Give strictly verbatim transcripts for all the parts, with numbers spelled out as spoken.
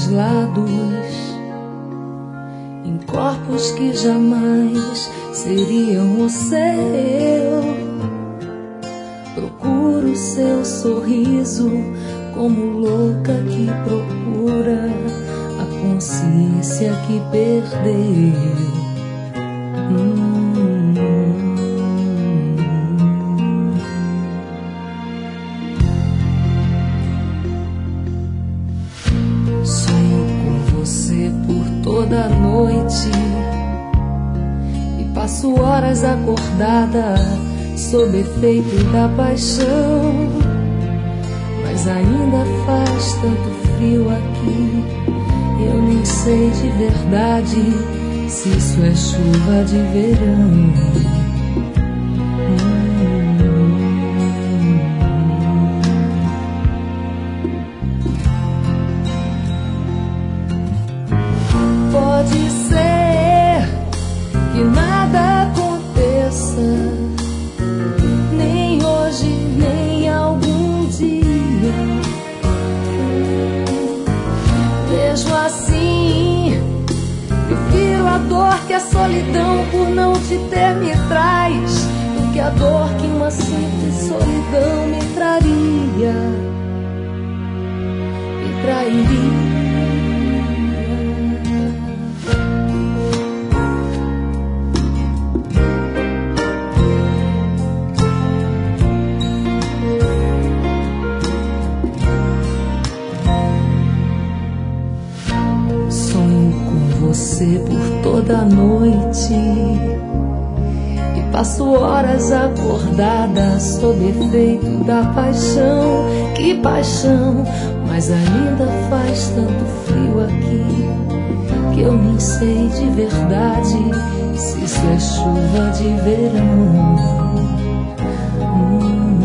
dois lados, em corpos que jamais seriam o seu. Procuro seu sorriso como louca que procura a consciência que perdeu. Hum. Sonho com você por toda a noite e passo horas acordada sob efeito da paixão, mas ainda faz tanto frio aqui, eu nem sei de verdade se isso é chuva de verão. Pode ser que nada aconteça, nem hoje, nem algum dia. Mesmo assim, prefiro a dor que a solidão por não te ter me traz, do que a dor que uma simples solidão me traria, me trairia. Você por toda a noite e passo horas acordada sob efeito da paixão. Que paixão, mas ainda faz tanto frio aqui que eu nem sei de verdade se isso é chuva de verão. Hum.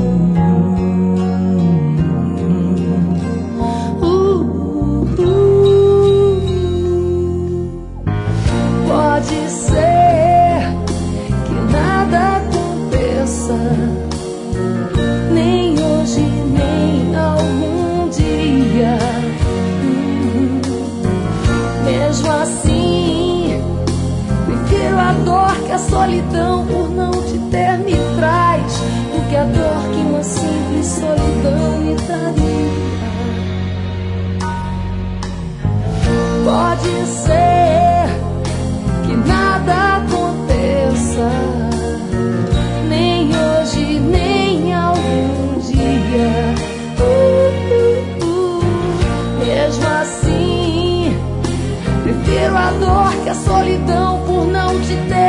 Pode ser que nada aconteça, nem hoje, nem algum dia. Hum. Mesmo assim, prefiro a dor que a solidão por não te ter me traz, do que a dor que uma simples solidão me traria. Pode ser que nada aconteça, nem hoje, nem algum dia. Uh, uh, uh. Mesmo assim, prefiro a dor que a solidão por não te ter